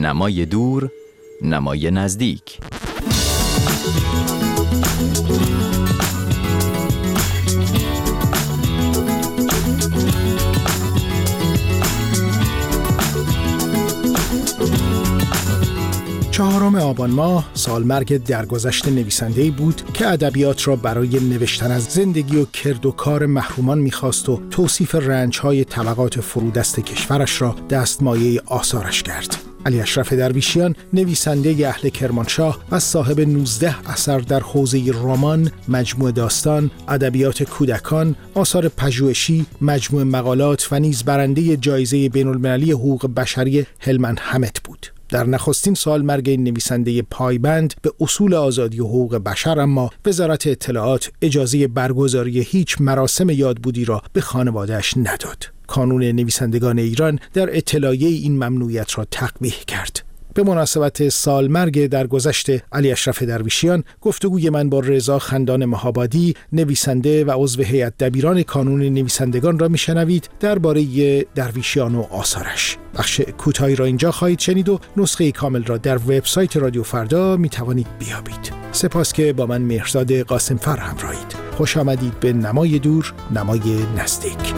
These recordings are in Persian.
نمای دور، نمای نزدیک. چهارم آبان ماه سالمرگ درگذشت نویسنده‌ای بود که ادبیات را برای نوشتن از زندگی و کرد و کار محرومان می‌خواست و توصیف رنج‌های طبقات فرودست کشورش را دستمایه آثارش کرد. علی اشرف درویشیان، نویسنده اهل کرمانشاه و صاحب 19 اثر در حوزه رمان، مجموعه داستان، ادبیات کودکان، آثار پژوهشی، مجموعه مقالات و نیز برنده جایزه بین‌المللی حقوق بشری هلمند همت بود. در نخستین سالمرگ این نویسنده پایبند به اصول آزادی و حقوق بشر، اما وزارت اطلاعات اجازه برگزاری هیچ مراسم یادبودی را به خانواده‌اش نداد. کانون نویسندگان ایران در اطلاعیه این ممنوعیت را تقبیح کرد. به مناسبت سالمرگ درگذشت علی اشرف درویشیان، گفتگوی من با رضا خندان مهابادی، نویسنده و عضو هیئت دبیران کانون نویسندگان را میشنوید درباره درویشیان و آثارش. بخش کوتاهی را اینجا خواهید شنید و نسخه کامل را در وبسایت رادیو فردا میتوانید بیابید. سپاس که با من مهرزاد قاسمفر همراهید. خوش آمدید به نمای دور، نمای نزدیک.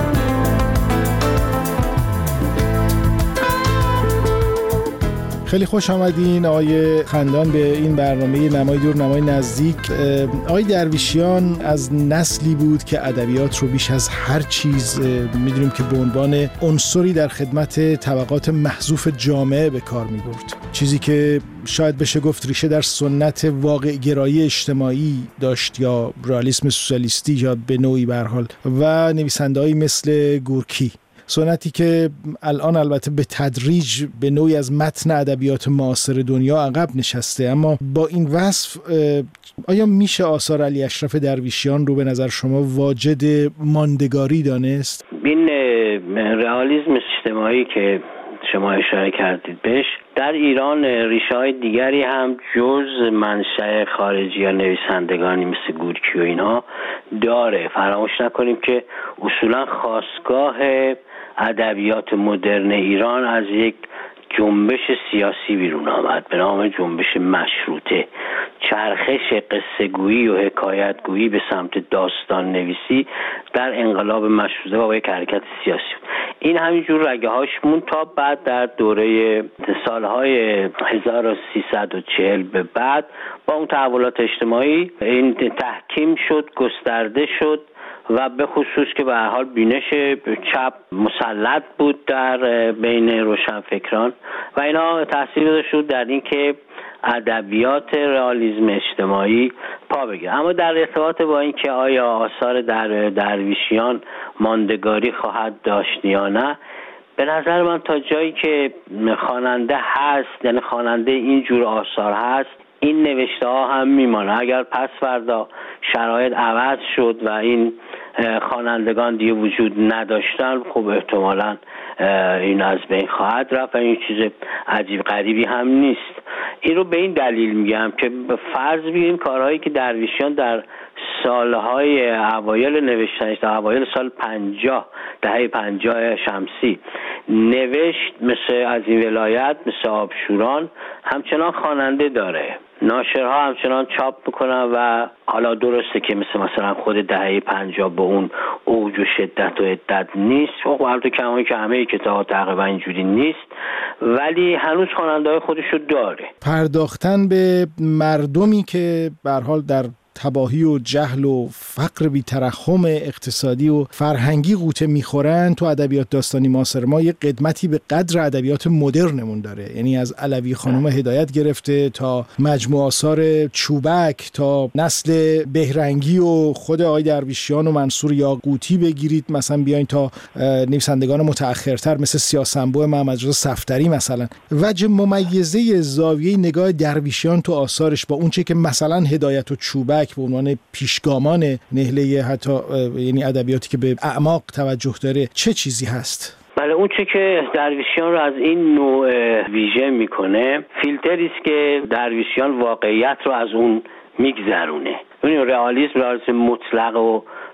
خیلی خوش آمدین آقای خندان به این برنامه نمای دور نمای نزدیک. آقای درویشیان از نسلی بود که ادبیات رو بیش از هر چیز میدونیم که به عنوان عنصری در خدمت طبقات محذوف جامعه به کار میبرد. چیزی که شاید بشه گفت ریشه در سنت واقع گرایی اجتماعی داشت یا رئالیسم سوسیالیستی یا به نوعی به هر حال، و نویسنده‌ای مثل گورکی، سنتی که الان البته به تدریج به نوعی از متن ادبیات معاصر دنیا عقب نشسته. اما با این وصف آیا میشه آثار علی اشرف درویشیان رو به نظر شما واجد ماندگاری دانست؟ این رئالیسم اجتماعی که شما اشاره کردید بهش در ایران ریشه‌های دیگری هم جز منشأ خارجی یا نویسندگانی مثل گورکی و اینها داره. فراموش نکنیم که اصولا خاستگاه ادبیات مدرن ایران از یک جنبش سیاسی بیرون آمد به نام جنبش مشروطه. چرخش قصه گویی و حکایت گویی به سمت داستان نویسی در انقلاب مشروطه با یک حرکت سیاسی بود. این همینجور رگه هاش مون تا بعد در دوره سالهای 1340 به بعد با اون تحولات اجتماعی این تحکیم شد، گسترده شد و به خصوص که به هر حال بینش چپ مسلط بود در بین روشنفکران و اینا تاثیر گذاشت در این که ادبیات رئالیسم اجتماعی پا بگیره. اما در ارتباط با این که آیا آثار درویشیان ماندگاری خواهد داشت یا نه، به نظر من تا جایی که خواننده هست، یعنی خواننده این جور آثار هست، این نوشته ها هم میمانه. اگر پس فردا شرایط عوض شد و این خوانندگان دیگه وجود نداشتن، خب احتمالاً این از بین خواهد رفت و این چیز عجیب غریبی هم نیست. این رو به این دلیل میگم که فرض بگیریم کارهایی که درویشیان در سالهای اوایل نوشتنش، در اوایل سال 50 دهه 50 شمسی نوشت، مثل از این ولایت، مثل آبشوران، همچنان خواننده داره. ناشرها همچنان چاپ میکنن و حالا درسته که مثلا خود دهه 50 به اون اوج و شدت و عدت نیست، خب البته کمایی که همه کتاب‌ها تقریبا اینجوری نیست، ولی هنوز خواننده‌های خودشو داره. پرداختن به مردمی که به هر حال در تباهی و جهل و فقر بی ترحم اقتصادی و فرهنگی غوطه میخورن، تو ادبیات داستانی معاصر ما یه قدمتی به قدر ادبیات مدرنمون داره. یعنی از علوی خانم هدایت گرفته تا مجموعه آثار چوبک تا نسل بهرنگی و خود آقای درویشیان و منصور یاقوتی بگیرید، مثلا بیاین تا نویسندگان متأخرتر مثل سیاه‌سنبو محمدرضا صفدری. مثلا وجه ممیزه زاویه نگاه درویشیان تو آثارش با اون چه که مثلا هدایت و چوبک به عنوان پیشگامان نهله حتی یعنی ادبیاتی که به اعماق توجه داره چه چیزی هست؟ بله، اون چه که درویشیان رو از این نوع ویژه میکنه فیلتری است که درویشیان واقعیت رو از اون میگذرونه. ببینید رئالیسم مطلق و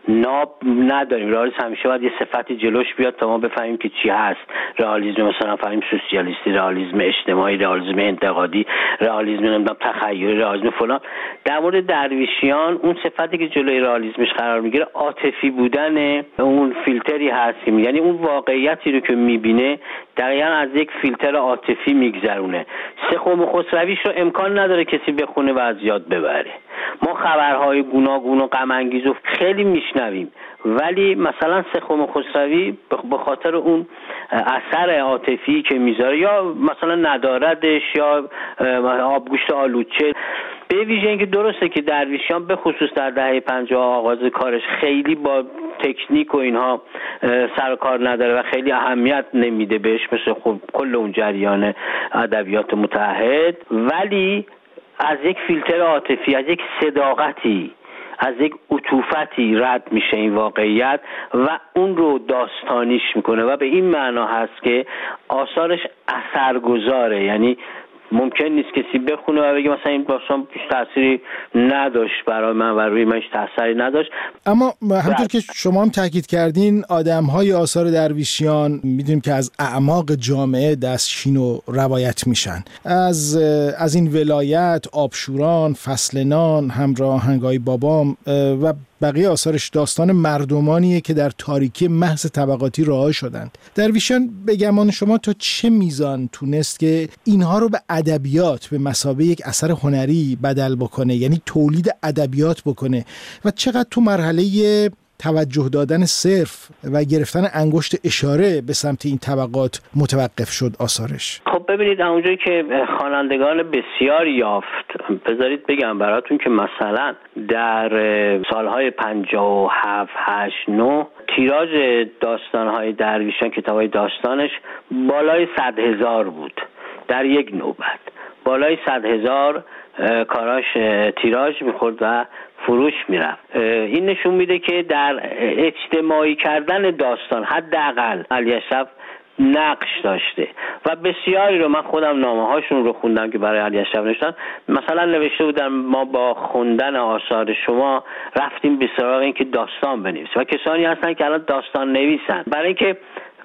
ناب نداریم. رئالیسم همیشه باید یه صفتی جلوش بیاد تا ما بفهمیم که چی هست. رئالیسم مثلا فهمیم سوسیالیستی، رئالیسم اجتماعی، رئالیسم انتقادی، رئالیسم نمیدونم تخیلی، رئالیسم فلان. در مورد درویشیان اون صفتی که جلوی رئالیسمش قرار میگیره عاطفی بودن اون فیلتری هست، یعنی اون واقعیتی رو که میبینه دقیقاً از یک فیلتر عاطفی میگذرونه. سخم خسرویش رو امکان نداره کسی بخونه و از یاد ببره. ما خبرهای گوناگون و غم انگیز رو خیلی میشنویم، ولی مثلا سخم خسروی به خاطر اون اثر عاطفی که میذاره یا مثلا نداردش یا آبگوشت آلوچه، به ویژه اینکه درسته که درویشیان به خصوص در دهه 50 آغاز کارش خیلی با تکنیک و اینها سر و کار نداره و خیلی اهمیت نمیده بهش مثل خب کل اون جریان ادبیات متحد، ولی از یک فیلتر عاطفی، از یک صداقتی، از یک عطوفتی رد میشه این واقعیت و اون رو داستانیش میکنه و به این معنا هست که آثارش اثرگذاره. یعنی ممکن نیست کسی بخونه و بگه مثلا این داستان هیچ تأثیری نداشت برای من و روی من هیچ تأثیری نداشت. اما همونطور که شما هم تاکید کردین، آدم‌های آثار درویشیان میدونیم که از اعماق جامعه دستچین و روایت میشن. از این ولایت، آبشوران، فصل نان، همراه هنگای بابام و بقیه آثارش داستان مردمانیه که در تاریکی محض طبقاتی رها شدند. درویشیان به گمان شما تا چه میزان تونست که اینها رو به ادبیات به مثابه یک اثر هنری بدل بکنه، یعنی تولید ادبیات بکنه، و چقدر تو مرحله توجه دادن صرف و گرفتن انگشت اشاره به سمت این طبقات متوقف شد آثارش؟ خب ببینید، اونجایی که خوانندگان بسیاری یافت، بذارید بگم براتون که مثلا در سالهای 57 8 9 تیراژ داستانهای درویشان، کتابهای داستانش بالای 100,000 بود در یک نوبت. بالای 100,000 کاراش تیراژ میخورد و فروش میرفت. این نشون میده که در اجتماعی کردن داستان حداقل علی اشرف نقش داشته و بسیاری رو، من خودم نامه هاشون رو خوندم که برای علی اشرف نوشتن، مثلا نوشته بودن ما با خوندن آثار شما رفتیم به سراغ این که داستان بنویسیم و کسانی هستن که الان داستان نویسن. برای اینکه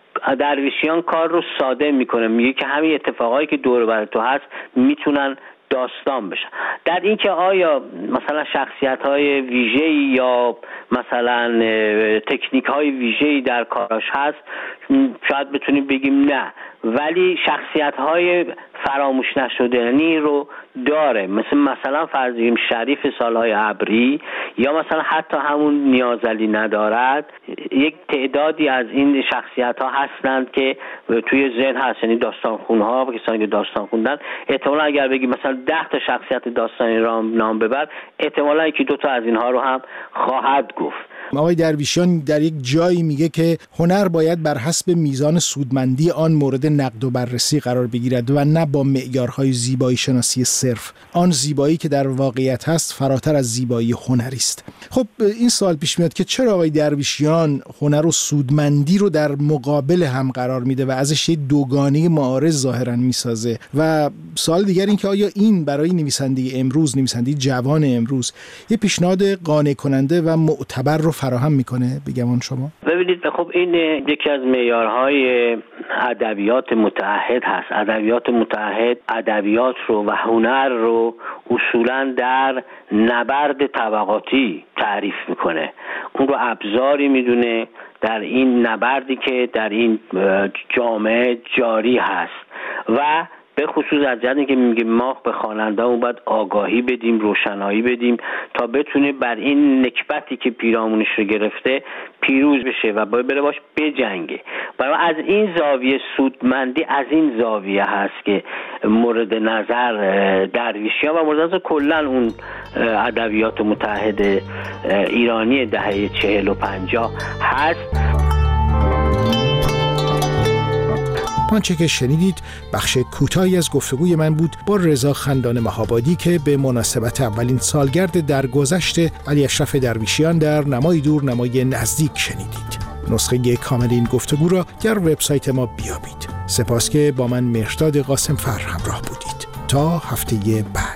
درویشیان کار رو ساده میکنه، میگه که همین اتفاقایی که دور بر تو هست میتونن داستان بشن. در این که آیا مثلا شخصیت‌های ویژه‌ای یا مثلا تکنیک‌های ویژه‌ای در کاراش هست، شاید بتونیم بگیم نه، ولی شخصیت‌های فراموش نشدنی رو داره، مثلا فرض بگیم شریف سالهای ابری یا مثلا حتی همون نیازعلی ندارد. یک تعدادی از این شخصیت‌ها هستند که توی ذهن هست، یعنی داستانخوان‌ها و کسانی که داستان خوندن احتمالاً اگر بگیم مثلا 10 تا شخصیت داستانی را نام ببر، احتمالاً یکی دو تا از اینها رو هم خواهد گفت. آقای درویشیان در یک جایی میگه که هنر باید بر حسب میزان سودمندی آن مورد نقد و بررسی قرار بگیرد و نه با معیارهای زیبایی شناسی صرف. آن زیبایی که در واقعیت هست فراتر از زیبایی هنری است. خب این سوال پیش میاد که چرا آقای درویشیان هنر و سودمندی رو در مقابل هم قرار میده و ازش یه دوگانه معارض ظاهرا میسازه؟ و سوال دیگر این که آیا این برای نویسنده امروز، نویسنده جوان امروز، یه پیشنهاد قانع کننده و معتبر رو فراهم میکنه به گمان شما؟ ببینید، خب این یکی از معیارهای ادبیات متعهد هست. ادبیات متعهد ادبیات رو و هنر رو اصولاً در نبرد طبقاتی تعریف میکنه. اون رو ابزاری میدونه در این نبردی که در این جامعه جاری هست و به خصوص از جهتی که میگه ما به خواننده‌مون باید آگاهی بدیم، روشنایی بدیم تا بتونه بر این نکبتی که پیرامونش رو گرفته پیروز بشه و بره باش بجنگه. برای از این زاویه سودمندی از این زاویه هست که مورد نظر درویشیان و مورد نظر کلا اون ادبیات متحد ایرانی دهه 40 و 50 هست. آنچه که شنیدید بخش کوتاهی از گفتگوی من بود با رضا خندان مهابادی که به مناسبت اولین سالگرد درگذشت علی اشرف درویشیان در نمای دور نمای نزدیک شنیدید. نسخه کامل این گفتگو را در وبسایت ما بیابید. سپاس که با من مهرداد قاسم فر همراه بودید. تا هفته بعد.